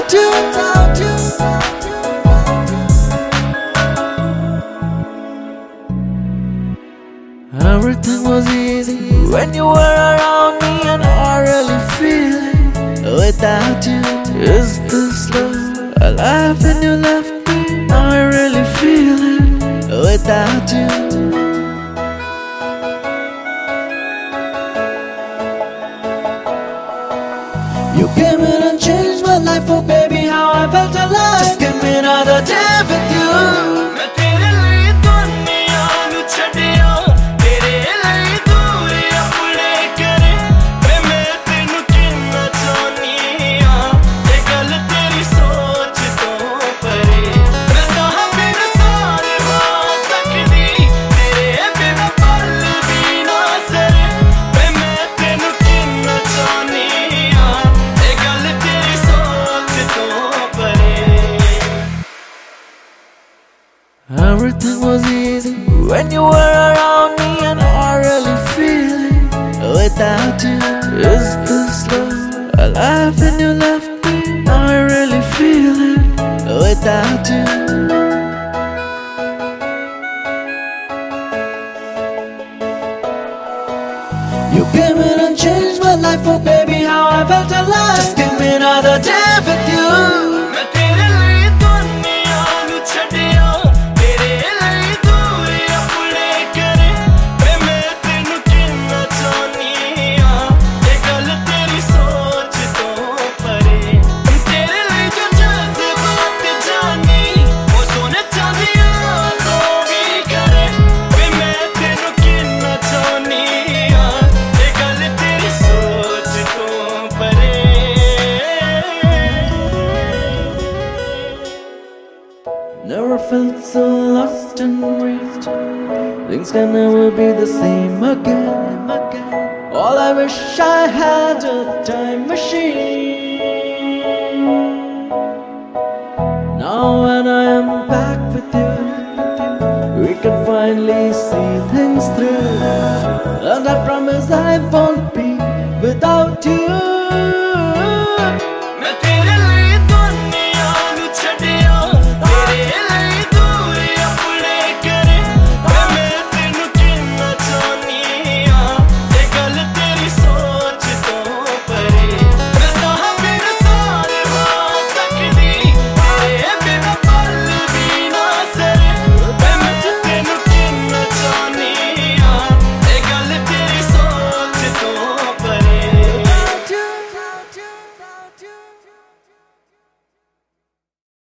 without you. Everything was easy when you were around me, and I really feel it without you. Is this love alive when you left me? I really feel it without you. You came in and changed my life, oh baby, how I felt alive. Just give me another day with you. Everything was easy when you were around me, and I really feel it without you. Is this love alive when you left me? I really feel it without you. You came in and changed my life, oh baby, how I felt alive. Just give me another day with you. Never felt so lost and raised. Things can never be the same again. All I wish I had a time machine. Now when I am back with you, we can finally see things through. And I promise I won't be without you.